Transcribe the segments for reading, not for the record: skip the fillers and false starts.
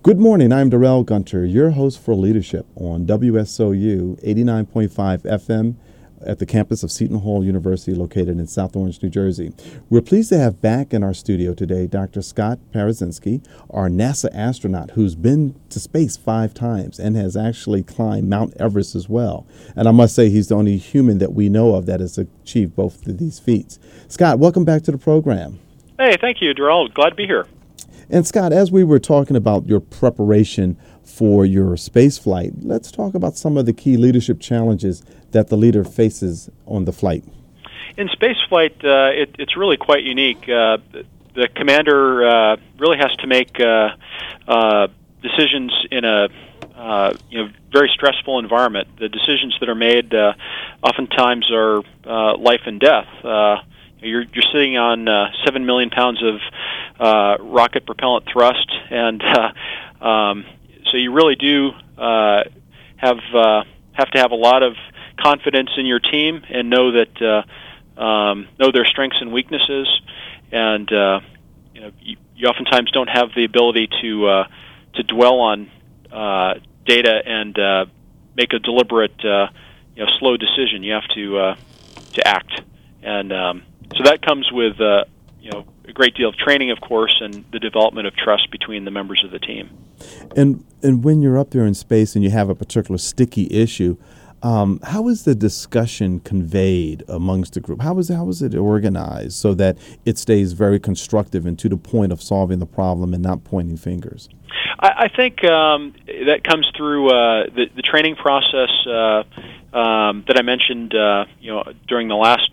Good morning. I'm Darrell Gunter, your host for Leadership on WSOU 89.5 FM at the campus of Seton Hall University located in South Orange, New Jersey. We're pleased to have back in our studio today Dr. Scott Parazynski, our NASA astronaut who's been to space 5 times and has actually climbed Mount Everest as well. And I must say he's the only human that we know of that has achieved both of these feats. Scott, welcome back to the program. Hey, thank you, Darrell. Glad to be here. And Scott, as we were talking about your preparation for your space flight, let's talk about some of the key leadership challenges that the leader faces on the flight. In space flight, it's really quite unique. The commander really has to make decisions in a very stressful environment. The decisions that are made oftentimes are life and death. You're sitting on 7 million pounds of rocket propellant thrust, and so you really do have to have a lot of confidence in your team and know that know their strengths and weaknesses, and you oftentimes don't have the ability to dwell on data and make a deliberate slow decision. You have to act, and so that comes with a great deal of training, of course, and the development of trust between the members of the team. And when you're up there in space and you have a particular sticky issue, how is the discussion conveyed amongst the group? How is it organized so that it stays very constructive and to the point of solving the problem and not pointing fingers? I think that comes through the training process that I mentioned during the last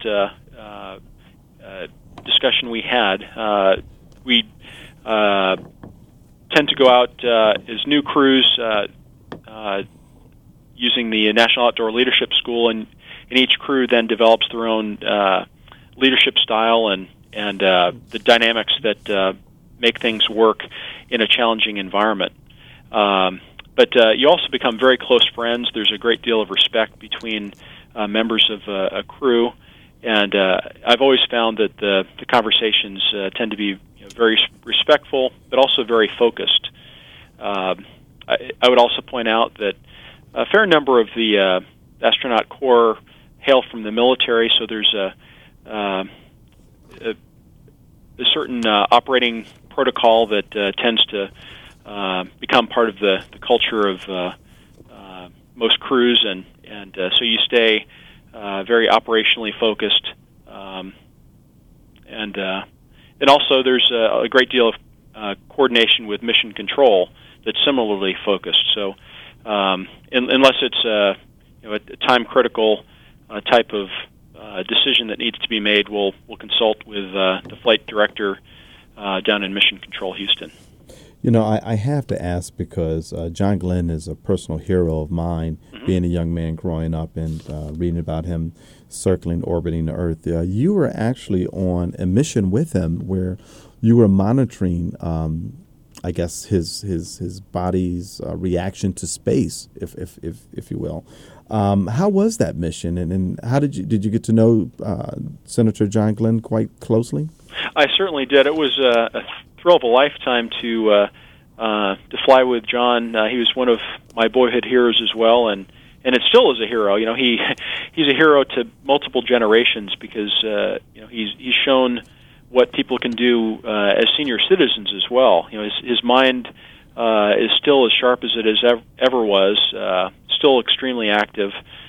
discussion we had. We tend to go out as new crews using the National Outdoor Leadership School, and each crew then develops their own leadership style and the dynamics that make things work in a challenging environment. But you also become very close friends. There's a great deal of respect between members of a crew. And I've always found that the conversations tend to be very respectful, but also very focused. I would also point out that a fair number of the astronaut corps hail from the military, so there's a certain operating protocol that tends to become part of the culture of most crews, and so you stay very operationally focused, and also there's a great deal of coordination with mission control that's similarly focused. So unless it's a time critical type of decision that needs to be made, we'll consult with the flight director down in Mission Control Houston. I have to ask because John Glenn is a personal hero of mine, being a young man growing up and reading about him orbiting the Earth. You were actually on a mission with him where you were monitoring, I guess, his body's reaction to space, if you will. How was that mission, and how did you get to know Senator John Glenn quite closely? I certainly did. It was a thrill of a lifetime to fly with John. He was one of my boyhood heroes as well, and it still is a hero. He's a hero to multiple generations because he's shown what people can do as senior citizens as well. His mind is still as sharp as it ever was. Still extremely active.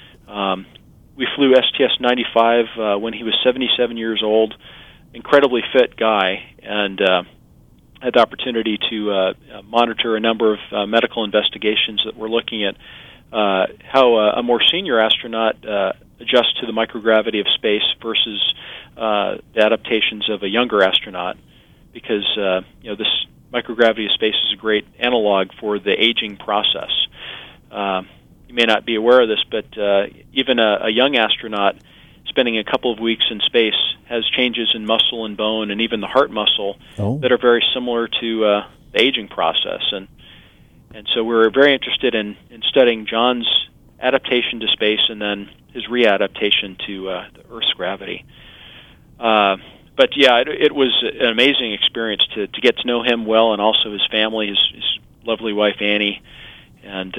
We flew STS-95 when he was 77 years old. Incredibly fit guy, and had the opportunity to monitor a number of medical investigations that were looking at how a more senior astronaut adjusts to the microgravity of space versus the adaptations of a younger astronaut, because this microgravity of space is a great analog for the aging process. You may not be aware of this, but even a young astronaut spending a couple of weeks in space has changes in muscle and bone and even the heart muscle that are very similar to the aging process. And so we're very interested in studying John's adaptation to space and then his readaptation to the Earth's gravity. But yeah, it was an amazing experience to get to know him well, and also his family. His lovely wife Annie, and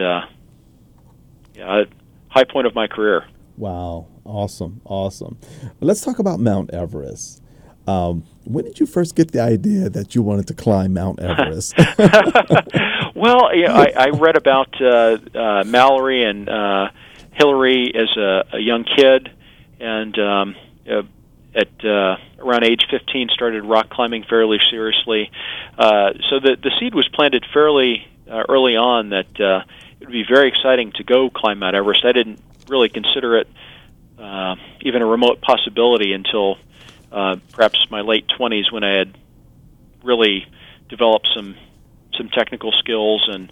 high point of my career. Wow, awesome. Let's talk about Mount Everest. When did you first get the idea that you wanted to climb Mount Everest? Well, I read about Mallory and Hillary as a young kid, and at around age 15 started rock climbing fairly seriously. So the seed was planted fairly early on that it would be very exciting to go climb Mount Everest. I didn't really consider it even a remote possibility until perhaps my late 20s, when I had really developed some technical skills, and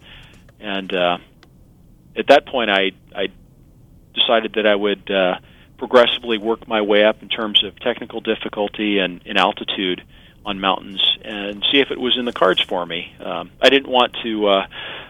at that point I decided that I would progressively work my way up in terms of technical difficulty and in altitude on mountains, and see if it was in the cards for me. I didn't want to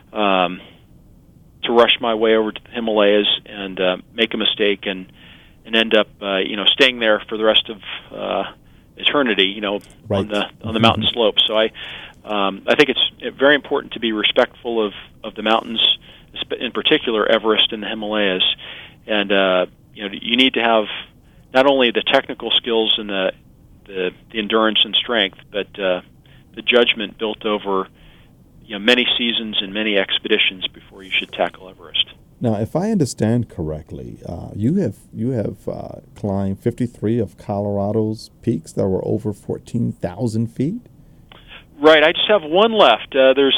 rush my way over to the Himalayas and make a mistake and end up staying there for the rest of eternity, right. on the mountain slope. So I think it's very important to be respectful of the mountains, in particular Everest and the Himalayas, and you need to have not only the technical skills and the endurance and strength, but the judgment built over many seasons and many expeditions before you should tackle Everest. Now, if I understand correctly, you have climbed 53 of Colorado's peaks that were over 14,000 feet. Right, I just have one left. There's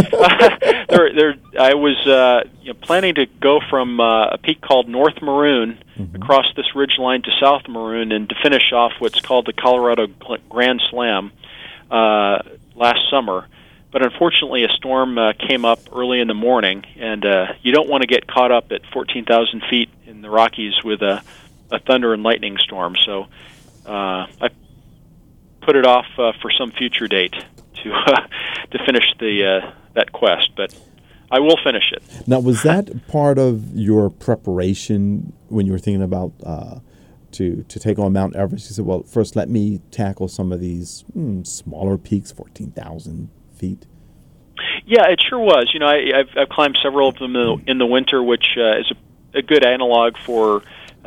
I was planning to go from a peak called North Maroon across this ridge line to South Maroon, and to finish off what's called the Colorado Grand Slam last summer. But unfortunately, a storm came up early in the morning, and you don't want to get caught up at 14,000 feet in the Rockies with a thunder and lightning storm. So I put it off for some future date to finish that quest. But I will finish it. Now, was that part of your preparation when you were thinking about to take on Mount Everest? You said, well, first let me tackle some of these smaller peaks, 14,000 feet. Yeah, it sure was. I've climbed several of them in the winter, which is a good analog for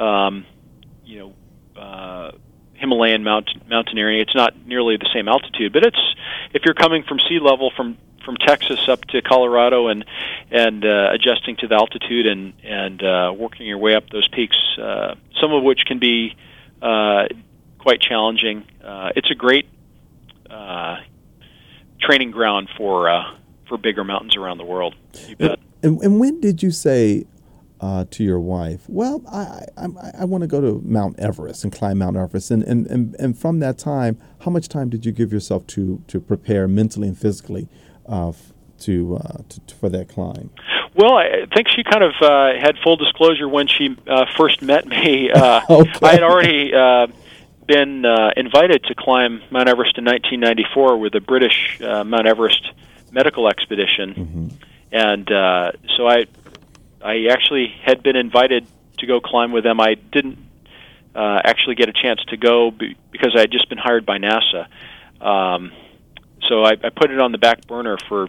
Himalayan mountaineering. It's not nearly the same altitude, but if you're coming from sea level from Texas up to Colorado and adjusting to the altitude and working your way up those peaks, some of which can be quite challenging. It's a great training ground for bigger mountains around the world. You bet. And when did you say to your wife, well, I want to go to Mount Everest and climb Mount Everest? And from that time, how much time did you give yourself to prepare mentally and physically for that climb? Well, I think she kind of had full disclosure when she first met me. Okay. I had already been invited to climb Mount Everest in 1994 with the British Mount Everest medical expedition, and so I actually had been invited to go climb with them. I didn't actually get a chance to go because I had just been hired by NASA. So I put it on the back burner for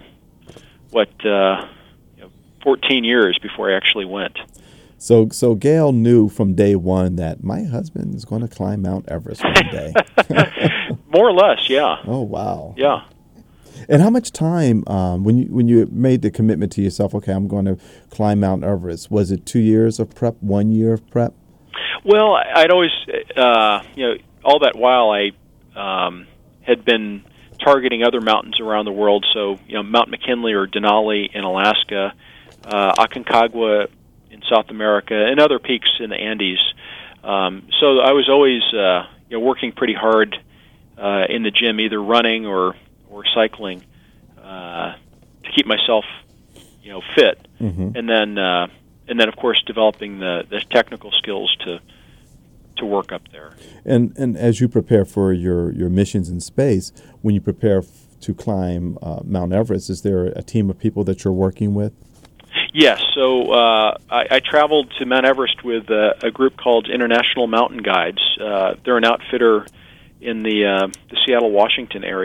14 years before I actually went. So Gail knew from day one that my husband is going to climb Mount Everest one day. More or less, yeah. Oh, wow. Yeah. And how much time, when you made the commitment to yourself, okay, I'm going to climb Mount Everest, was it 2 years of prep, 1 year of prep? Well, I'd always, all that while I had been targeting other mountains around the world. So, Mount McKinley or Denali in Alaska, Aconcagua in South America, and other peaks in the Andes. So I was always, working pretty hard in the gym, either running or cycling, to keep myself, fit, and then of course developing the technical skills to work up there. And as you prepare for your missions in space, when you prepare to climb Mount Everest, is there a team of people that you're working with? Yes. So I traveled to Mount Everest with a group called International Mountain Guides. They're an outfitter in the Seattle, Washington area.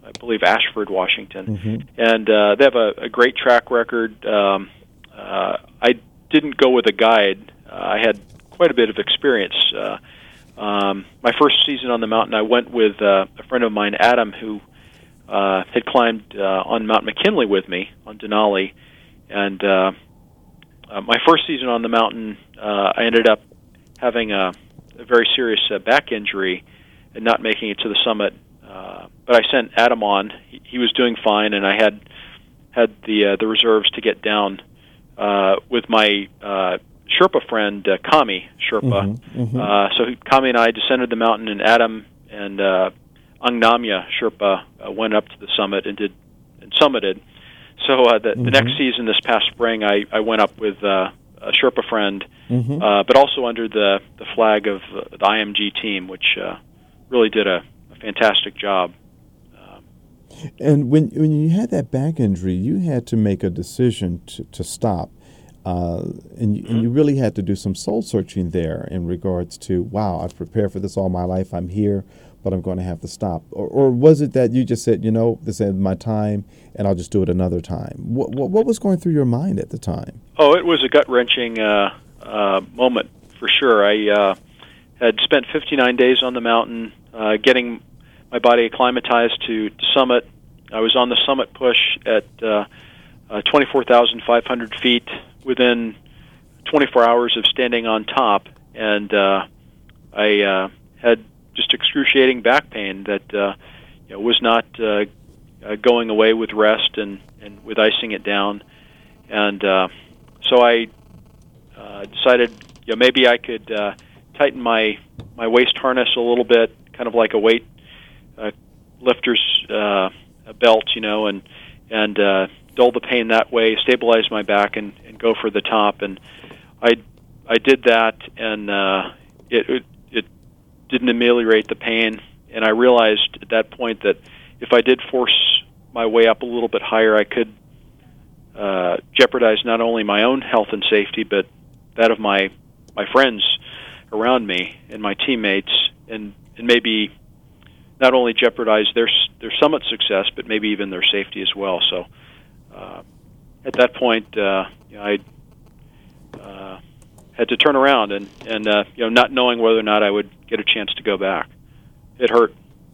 I believe Ashford, Washington, and they have a great track record. I didn't go with a guide. I had quite a bit of experience. My first season on the mountain, I went with a friend of mine, Adam, who had climbed on Mount McKinley with me on Denali, and my first season on the mountain, I ended up having a very serious back injury and not making it to the summit. But I sent Adam on. He was doing fine, and I had the reserves to get down with my Sherpa friend, Kami Sherpa. So Kami and I descended the mountain, and Adam and Angnamya Sherpa went up to the summit and summited. So the next season, this past spring, I went up with a Sherpa friend, but also under the flag of the IMG team, which really did a fantastic job. And when you had that back injury, you had to make a decision to stop. And you really had to do some soul searching there in regards to, wow, I've prepared for this all my life. I'm here, but I'm going to have to stop. Or was it that you just said, this is my time, and I'll just do it another time? What was going through your mind at the time? Oh, it was a gut-wrenching moment for sure. I had spent 59 days on the mountain, getting my body acclimatized to summit. I was on the summit push at 24,500 feet within 24 hours of standing on top, and I had just excruciating back pain that was not going away with rest and with icing it down. And so I decided maybe I could tighten my waist harness a little bit, kind of like a weight lifter's belt, and dull the pain that way, stabilize my back, and go for the top. And I did that, and it didn't ameliorate the pain. And I realized at that point that if I did force my way up a little bit higher, I could jeopardize not only my own health and safety, but that of my friends around me and my teammates, and maybe not only jeopardize their summit success, but maybe even their safety as well. So at that point, I had to turn around and not knowing whether or not I would get a chance to go back. It hurt.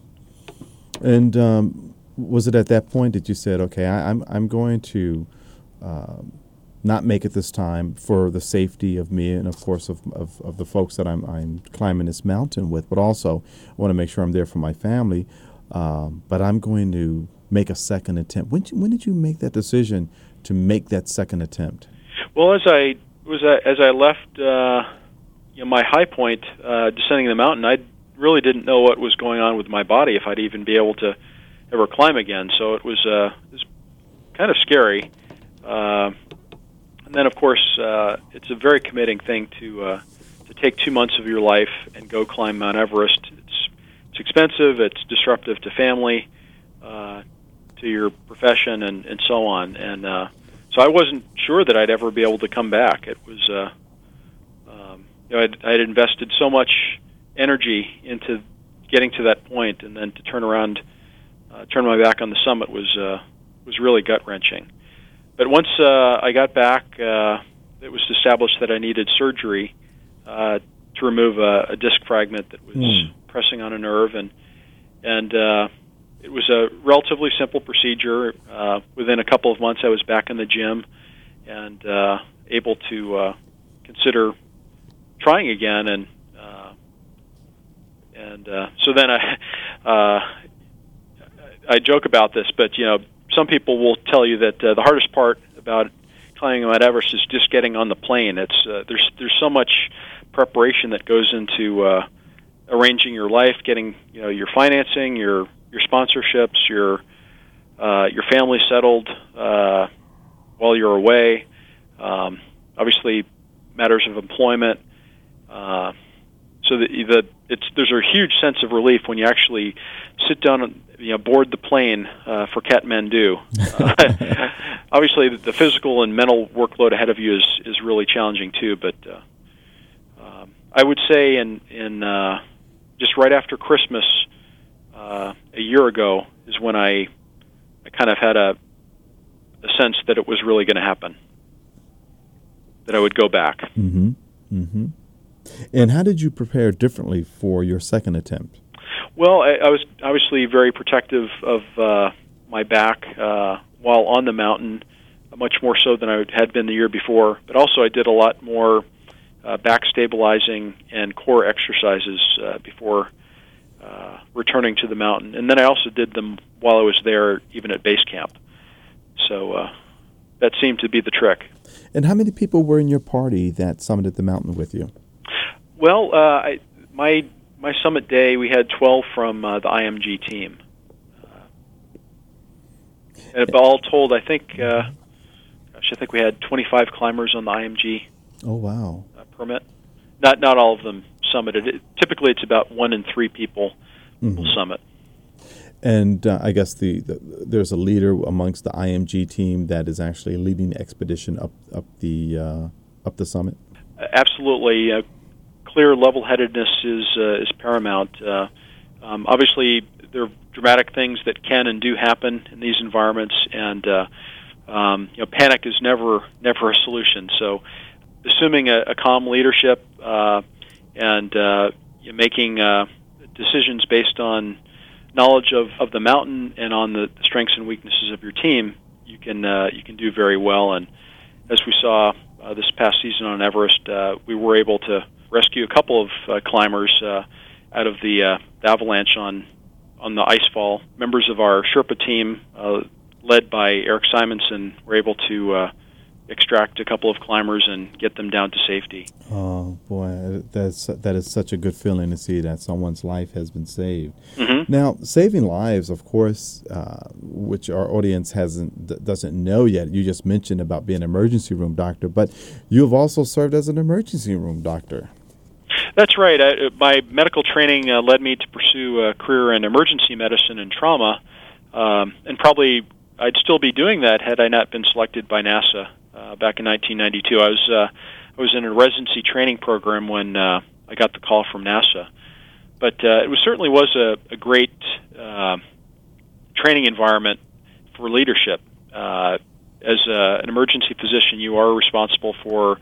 And was it at that point that you said, okay, I'm going to not make it this time for the safety of me and, of course, of the folks that I'm climbing this mountain with, but also I want to make sure I'm there for my family, but I'm going to make a second attempt. When did you make that decision to make that second attempt? Well, as I left my high point descending the mountain, I really didn't know what was going on with my body, if I'd even be able to ever climb again. So it was kind of scary. And then, of course, it's a very committing thing to take 2 months of your life and go climb Mount Everest. It's expensive. It's disruptive to family, to your profession, and so on. And so I wasn't sure that I'd ever be able to come back. It was, I'd invested so much energy into getting to that point, and then to turn around, turn my back on the summit was really gut-wrenching. But once I got back, it was established that I needed surgery to remove a disc fragment that was pressing on a nerve, and it was a relatively simple procedure. Within a couple of months, I was back in the gym and able to consider trying again, and so then I joke about this, but some people will tell you that the hardest part about climbing Mount Everest is just getting on the plane. It's there's so much preparation that goes into arranging your life, getting your financing, your sponsorships, your family settled while you're away. Obviously, matters of employment. So there's a huge sense of relief when you actually sit down and board the plane for Kathmandu. Obviously, the physical and mental workload ahead of you is really challenging too. But I would say in just right after Christmas, a year ago is when I kind of had a sense that it was really going to happen, that I would go back. Mm-hmm. Mm-hmm. And how did you prepare differently for your second attempt? Well, I was obviously very protective of my back while on the mountain, much more so than I had been the year before. But also I did a lot more back stabilizing and core exercises before returning to the mountain. And then I also did them while I was there, even at base camp. So that seemed to be the trick. And how many people were in your party that summited the mountain with you? Well, my summit day, we had 12 from the IMG team. And all told, I think we had 25 climbers on the IMG. Oh, wow. Permit. Not all of them summited. Typically, it's about 1 in 3 people will summit. And I guess there's a leader amongst the IMG team that is actually leading the expedition up the summit. Absolutely, clear level-headedness is paramount. Obviously, there are dramatic things that can and do happen in these environments, and panic is never a solution. So, assuming a calm leadership and making decisions based on knowledge of the mountain and on the strengths and weaknesses of your team, you can do very well. And as we saw this past season on Everest, we were able to rescue a couple of climbers out of the avalanche on the ice fall. Members of our Sherpa team, led by Eric Simonson, were able to extract a couple of climbers and get them down to safety. Oh boy, that is such a good feeling to see that someone's life has been saved. Mm-hmm. Now, saving lives, of course, which our audience doesn't know yet. You just mentioned about being an emergency room doctor, but you have also served as an emergency room doctor. That's right. My medical training led me to pursue a career in emergency medicine and trauma, and probably I'd still be doing that had I not been selected by NASA back in 1992. I was in a residency training program when I got the call from NASA. But it certainly was a great training environment for leadership. As an emergency physician, you are responsible for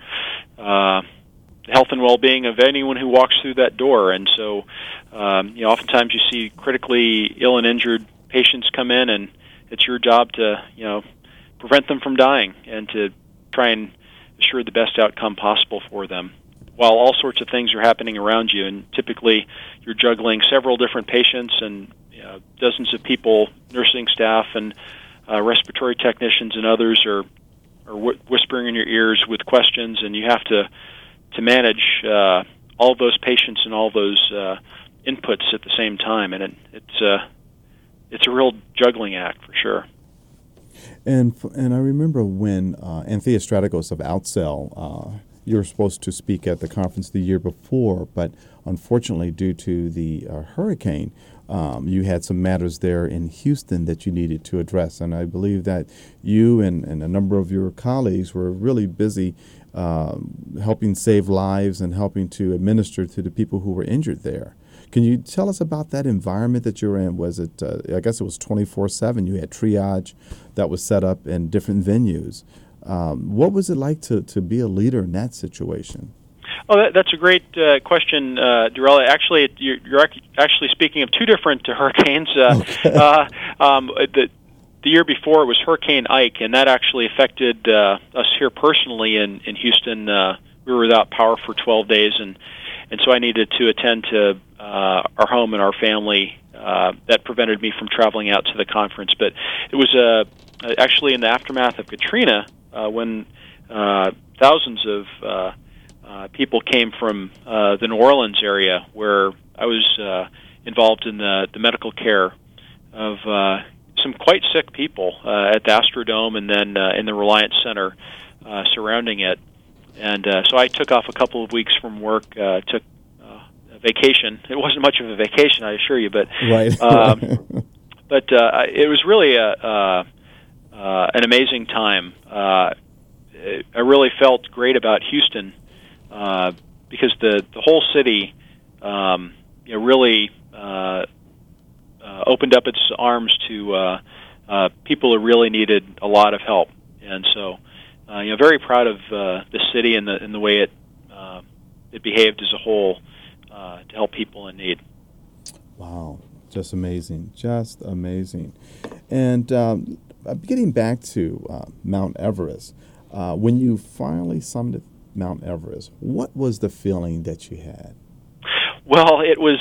the health and well-being of anyone who walks through that door. And so, oftentimes you see critically ill and injured patients come in, and it's your job to, prevent them from dying and to try and assure the best outcome possible for them, while all sorts of things are happening around you. And typically, you're juggling several different patients and dozens of people, nursing staff and respiratory technicians and others are whispering in your ears with questions, and you have to manage all those patients and all those inputs at the same time, and it's a real juggling act for sure. And I remember when Anthea Strategos of Outsell, you were supposed to speak at the conference the year before, but unfortunately, due to the hurricane, you had some matters there in Houston that you needed to address. And I believe that you and a number of your colleagues were really busy helping save lives and helping to administer to the people who were injured there. Can you tell us about that environment that you were in? Was it, I guess it was 24/7. You had triage that was set up in different venues. What was it like to be a leader in that situation? Oh, that's a great question, Darrell. Actually, you're actually speaking of two different hurricanes. The year before it was Hurricane Ike, and that actually affected us here personally in Houston. We were without power for 12 days, and so I needed to attend to our home and our family. That prevented me from traveling out to the conference. But it was actually in the aftermath of Katrina when thousands of people came from the New Orleans area, where I was involved in the medical care of some quite sick people at the Astrodome and then in the Reliance Center surrounding it. And so I took off a couple of weeks from work, took a vacation. It wasn't much of a vacation, I assure you, but right. But it was really an amazing time. I really felt great about Houston because the whole city really opened up its arms to people who really needed a lot of help. And so, very proud of the city and the way it behaved as a whole to help people in need. Wow, just amazing, just amazing. And getting back to Mount Everest, when you finally summited Mount Everest, what was the feeling that you had? Well, it was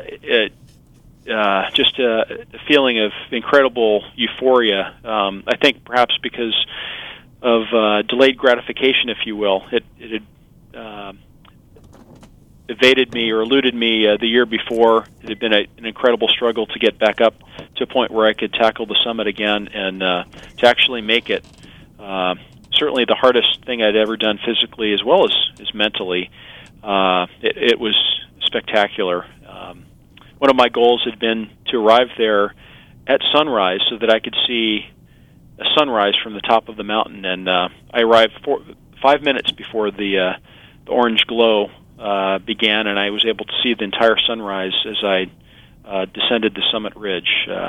just a feeling of incredible euphoria. I think perhaps because of delayed gratification, if you will. It had evaded me or eluded me the year before. It had been an incredible struggle to get back up to a point where I could tackle the summit again and to actually make it. Certainly the hardest thing I'd ever done physically as well as mentally. It was spectacular. One of my goals had been to arrive there at sunrise so that I could see a sunrise from the top of the mountain, and I arrived 5 minutes before the orange glow began, and I was able to see the entire sunrise as I descended the summit ridge.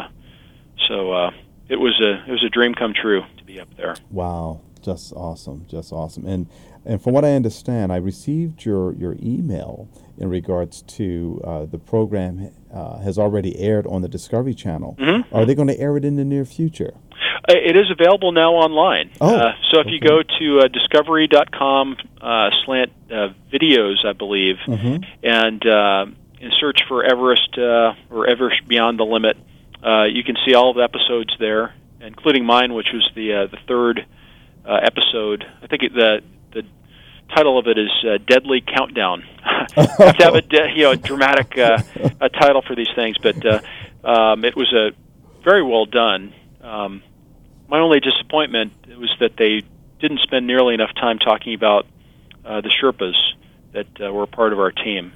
So it was a dream come true to be up there. Wow, just awesome, just awesome. And from what I understand, I received your email in regards to the program has already aired on the Discovery Channel. Mm-hmm. Are they going to air it in the near future? It is available now online. Oh, so if you go to discovery.com /videos, I believe, mm-hmm. and search for Everest or Everest Beyond the Limit, you can see all of the episodes there, including mine, which was the third episode. I think the title of it is Deadly Countdown. You have to have a dramatic a title for these things, but it was very well done. My only disappointment was that they didn't spend nearly enough time talking about the Sherpas that were part of our team.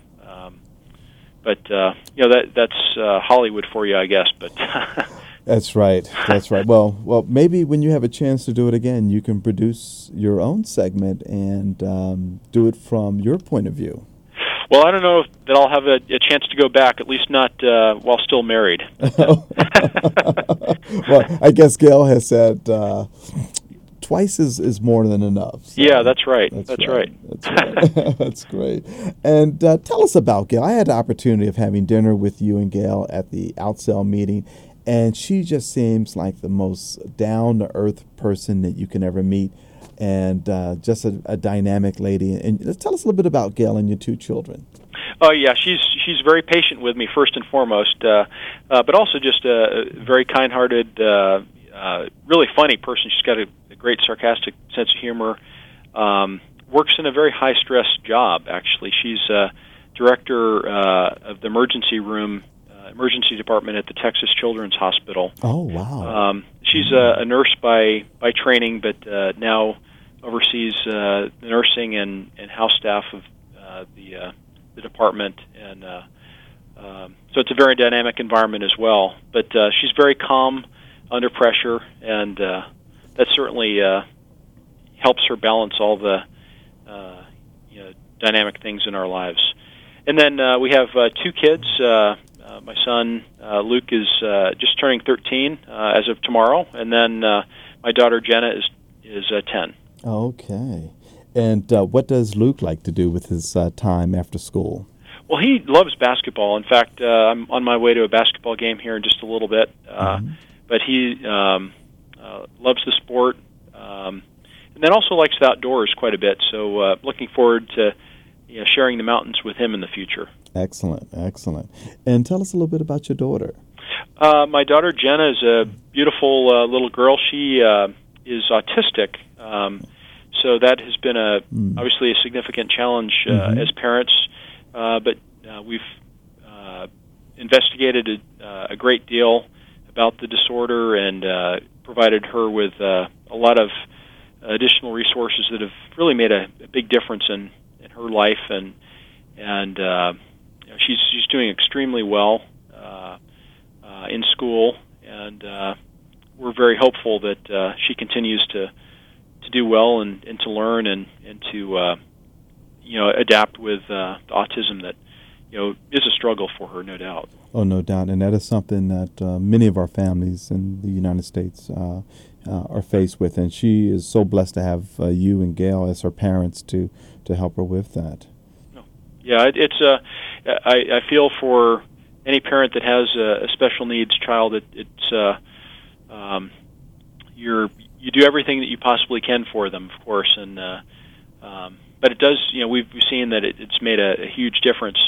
But that's Hollywood for you, I guess. But That's right. That's right. Well, maybe when you have a chance to do it again, you can produce your own segment and do it from your point of view. Well, I don't know that I'll have a chance to go back, at least not while still married. Well, I guess Gail has said twice is more than enough. So yeah, that's right. That's right. That's right. That's great. And tell us about Gail. I had the opportunity of having dinner with you and Gail at the Outsell meeting, and she just seems like the most down-to-earth person that you can ever meet, and just a dynamic lady. And tell us a little bit about Gail and your two children. Oh yeah, she's very patient with me first and foremost, but also just a very kind-hearted, really funny person. She's got a great sarcastic sense of humor. Works in a very high-stress job. Actually, she's director of the emergency department at the Texas Children's Hospital. Oh wow! She's a nurse by training, but now oversees the nursing and house staff of the department, and so it's a very dynamic environment as well. But she's very calm under pressure, and that certainly helps her balance all the dynamic things in our lives. And then we have two kids. My son Luke is just turning 13 as of tomorrow, and then my daughter Jenna is 10. Okay. And what does Luke like to do with his time after school? Well, he loves basketball. In fact, I'm on my way to a basketball game here in just a little bit. But he loves the sport, and then also likes the outdoors quite a bit. So looking forward to sharing the mountains with him in the future. Excellent, excellent. And tell us a little bit about your daughter. My daughter Jenna is a beautiful little girl. She is autistic, so that has been obviously a significant challenge as parents. But we've investigated a great deal about the disorder and provided her with a lot of additional resources that have really made a big difference in her life, and she's doing extremely well in school, and we're very hopeful that she continues to do well and to learn and to adapt with the autism that is a struggle for her, no doubt. Oh, no doubt. And that is something that many of our families in the United States are faced with. And she is so blessed to have you and Gail as her parents to help her with that. Yeah, I feel for any parent that has a special needs child. You do everything that you possibly can for them, of course, but it does. We've seen that it's made a huge difference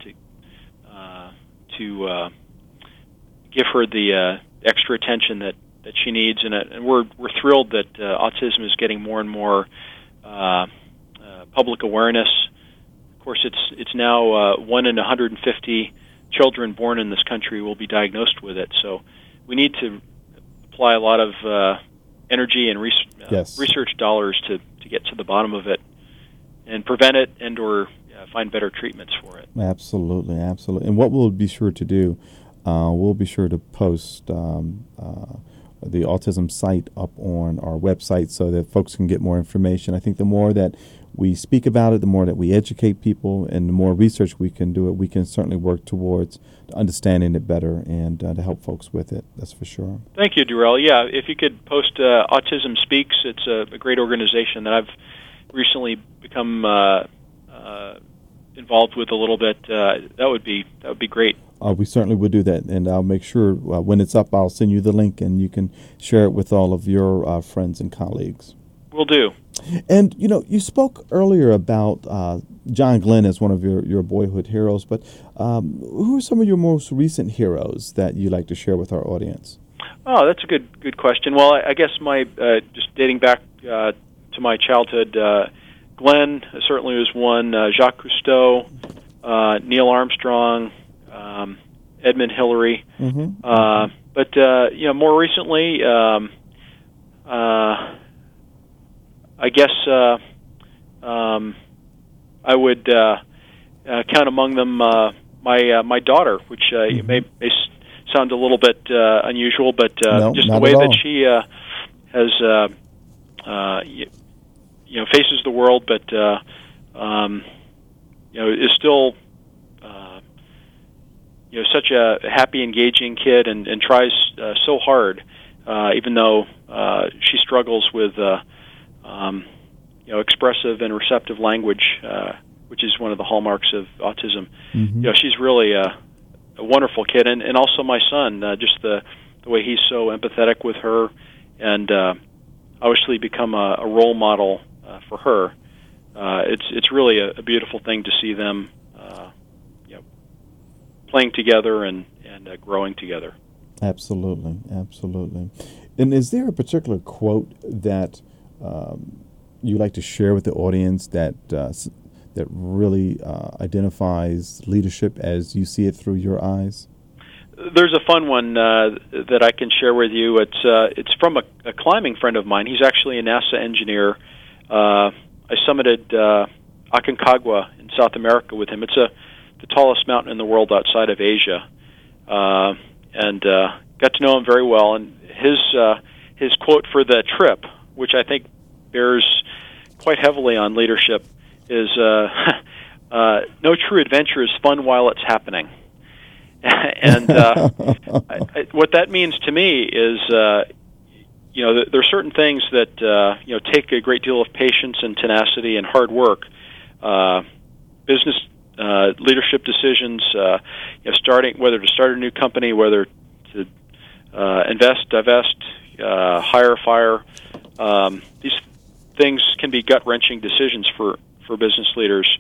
to give her the extra attention that she needs, and we're thrilled that autism is getting more and more public awareness. Of course, it's now 1 in 150 children born in this country will be diagnosed with it. So we need to apply a lot of energy and research dollars to get to the bottom of it and prevent it and/or find better treatments for it. Absolutely. And what we'll be sure to do, we'll be sure to post the autism site up on our website so that folks can get more information. I think the more that we speak about it, the more that we educate people, and the more research we can do it, we can certainly work towards understanding it better and to help folks with it. That's for sure. Thank you, Darrell. Yeah, if you could post Autism Speaks, it's a great organization that I've recently become involved with a little bit. That would be great. We certainly would do that, and I'll make sure when it's up, I'll send you the link, and you can share it with all of your friends and colleagues. Will do. And, you spoke earlier about John Glenn as one of your boyhood heroes, but who are some of your most recent heroes that you'd like to share with our audience? Oh, that's a good question. Well, I guess my just dating back to my childhood, Glenn certainly was one, Jacques Cousteau, Neil Armstrong, Edmund Hillary. Mm-hmm. But more recently, I guess I would count among them my daughter, which mm-hmm. may sound a little bit unusual, but just the way that she has faces the world, but is still such a happy, engaging kid, and tries so hard, even though she struggles with expressive and receptive language, which is one of the hallmarks of autism. Mm-hmm. She's really a wonderful kid, and also my son, just the way he's so empathetic with her, and obviously become a role model for her. It's really a beautiful thing to see them playing together and growing together. Absolutely. And is there a particular quote that you like to share with the audience that really identifies leadership as you see it through your eyes? There's a fun one that I can share with you. It's from a climbing friend of mine. He's actually a NASA engineer. I summited Aconcagua in South America with him. It's the tallest mountain in the world outside of Asia, and got to know him very well. And his quote for the trip, which I think bears quite heavily on leadership, is no true adventure is fun while it's happening. And what that means to me is, there are certain things that take a great deal of patience and tenacity and hard work. Business leadership decisions, starting whether to start a new company, whether to invest, divest, hire, fire. These things can be gut-wrenching decisions for business leaders.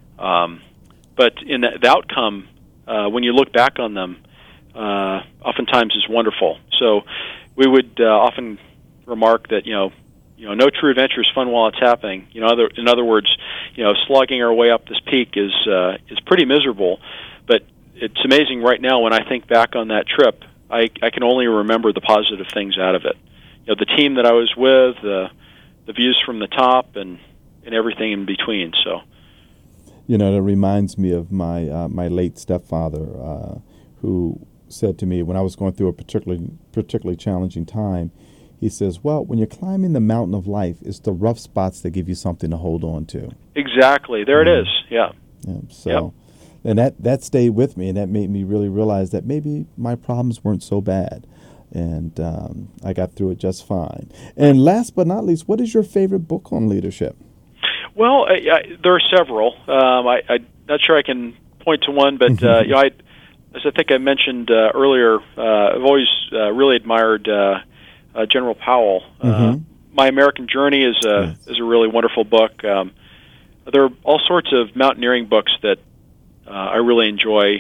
But in the outcome, when you look back on them, oftentimes is wonderful. So we would often remark that no true adventure is fun while it's happening. In other words, slogging our way up this peak is pretty miserable. But it's amazing right now when I think back on that trip, I can only remember the positive things out of it. The team that I was with, the views from the top, and everything in between. So. That reminds me of my late stepfather, who said to me when I was going through a particularly challenging time, he says, well, when you're climbing the mountain of life, it's the rough spots that give you something to hold on to. Exactly. There it is. Yeah. So And that stayed with me, and that made me really realize that maybe my problems weren't so bad. And I got through it just fine. And last but not least, what is your favorite book on leadership? Well, there are several. I'm not sure I can point to one, but as I think I mentioned earlier, I've always really admired General Powell. My American Journey is a really wonderful book. There are all sorts of mountaineering books that I really enjoy.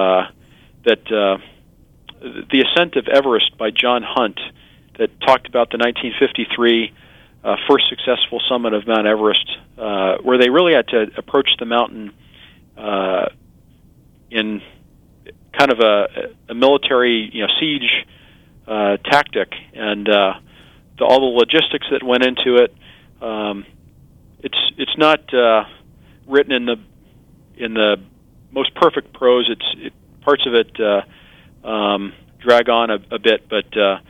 The Ascent of Everest by John Hunt, that talked about the 1953 first successful summit of Mount Everest, where they really had to approach the mountain in kind of a military siege tactic, and all the logistics that went into it. It's not written in the most perfect prose. Parts of it drag on a bit, but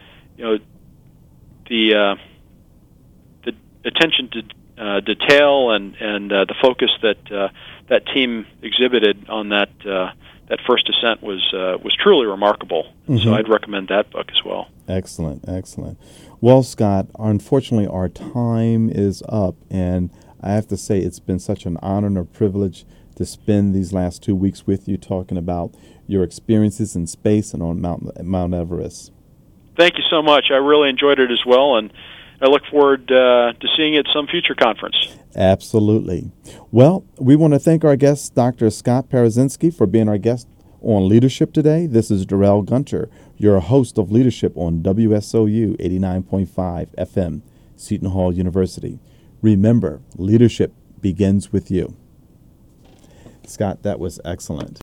the attention to detail and the focus that team exhibited on that first ascent was truly remarkable. So I'd recommend that book as well. Excellent. Well, Scott, unfortunately our time is up, and I have to say it's been such an honor and a privilege to spend these last 2 weeks with you talking about your experiences in space and on Mount Everest. Thank you so much. I really enjoyed it as well, and I look forward to seeing you at some future conference. Absolutely. Well, we want to thank our guest, Dr. Scott Parazynski, for being our guest on Leadership today. This is Darrell Gunter, your host of Leadership on WSOU 89.5 FM, Seton Hall University. Remember, leadership begins with you. Scott, that was excellent.